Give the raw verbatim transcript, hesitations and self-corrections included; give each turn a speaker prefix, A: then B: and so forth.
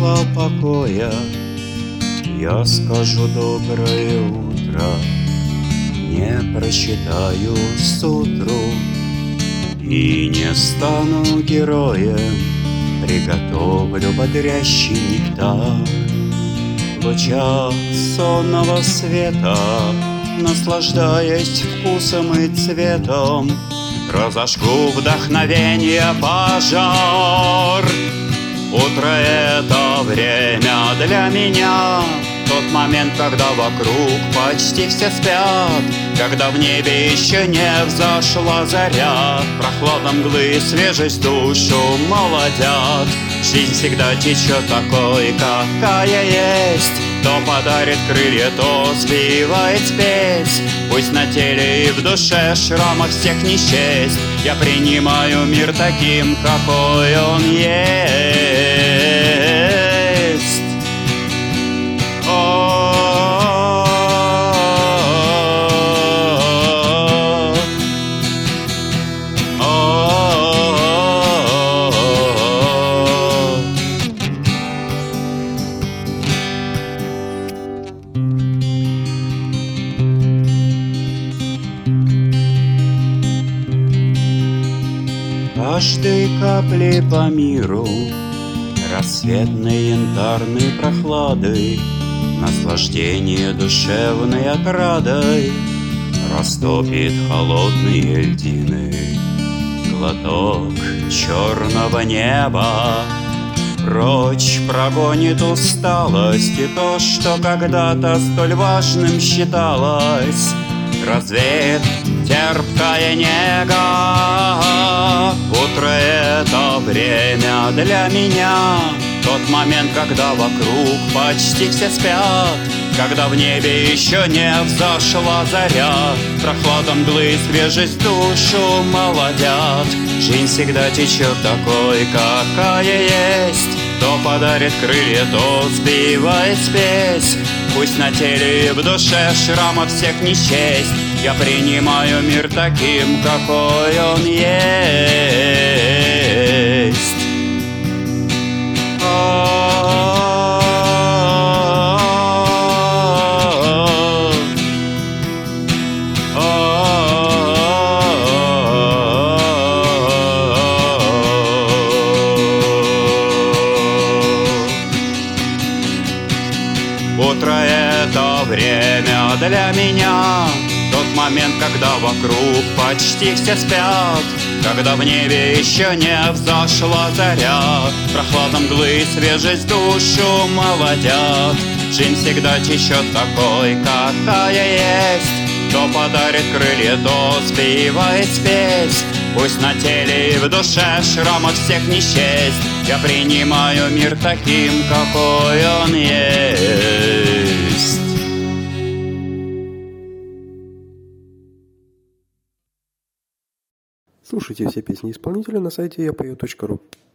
A: чувства покоя, я скажу доброе утро, не прочитаю сутру и не стану героем, приготовлю бодрящий нектар. В лучах сонного света, наслаждаясь вкусом и цветом, разожгу вдохновенье пожар. Утро — это время для меня, тот момент, когда вокруг почти все спят, когда в небе еще не взошла заря, прохлада мглы и свежесть душу молодят. Жизнь всегда течет такой, какая есть, то подарит крылья, то сбивает спесь. Пусть на теле и в душе шрамов всех не счесть, я принимаю мир таким, какой он есть. Каждой капли по миру, рассветной янтарной прохладой, наслаждение душевной отрадой растопит холодные льдины. Глоток черного неба прочь прогонит усталость и то, что когда-то столь важным считалось, развеет терпкая нега. Утро — это время для меня, тот момент, когда вокруг почти все спят, когда в небе еще не взошла заря, прохлада мглы и свежесть душу молодят. Жизнь всегда течет такой, какая есть, то подарит крылья, то сбивает спесь. Пусть на теле и в душе шрамов всех не счесть, я принимаю мир таким, какой он есть. Утро — это время для меня, тот момент, когда вокруг почти все спят, когда в небе еще не взошла заря, прохлада мглы и свежесть душу молодят. Жизнь всегда течет такой, какая есть, то подарит крылья, то сбивает спесь. Пусть на теле и в душе шрамов всех не счесть, я принимаю мир таким, какой он есть.
B: Слушайте все песни исполнителя на сайте я пою точка ру.